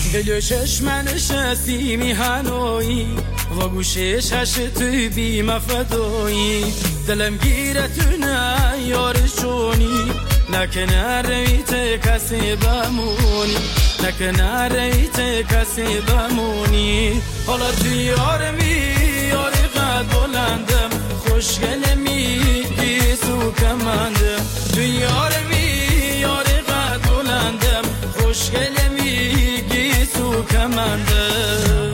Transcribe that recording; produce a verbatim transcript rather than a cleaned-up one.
دل چشم نشستی میهنایی و گوشش هشت بی مفدایی دلم گیرتونه یار جونی نکنه ریت کسی بمونی نکنه ریت کسی بمونی حالا تو یار می یار قد بلندم خوشگل میگی سو کمندم تو یار می یار قد بلندم خوشگل میگی سو کمندم